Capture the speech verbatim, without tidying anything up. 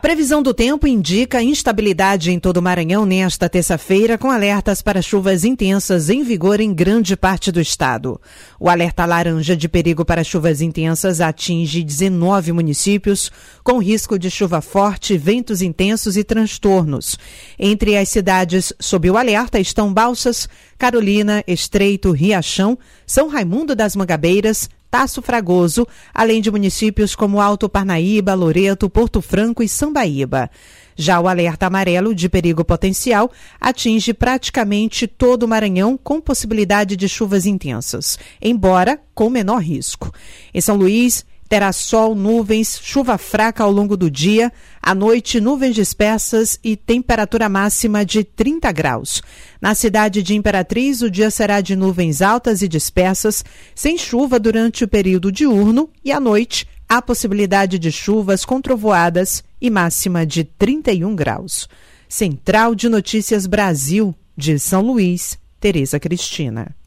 previsão do tempo indica instabilidade em todo o Maranhão nesta terça-feira, com alertas para chuvas intensas em vigor em grande parte do estado. O alerta laranja de perigo para chuvas intensas atinge dezenove municípios, com risco de chuva forte, ventos intensos e transtornos. Entre as cidades sob o alerta estão Balsas, Carolina, Estreito, Riachão, São Raimundo das Mangabeiras, Tasso Fragoso, além de municípios como Alto Parnaíba, Loreto, Porto Franco e Sambaíba. Já o alerta amarelo de perigo potencial atinge praticamente todo o Maranhão, com possibilidade de chuvas intensas, embora com menor risco. Em São Luís, terá sol, nuvens, chuva fraca ao longo do dia, à noite nuvens dispersas e temperatura máxima de trinta graus. Na cidade de Imperatriz, o dia será de nuvens altas e dispersas, sem chuva durante o período diurno, e à noite há possibilidade de chuvas com trovoadas e máxima de trinta e um graus. Central de Notícias Brasil, de São Luís, Tereza Cristina.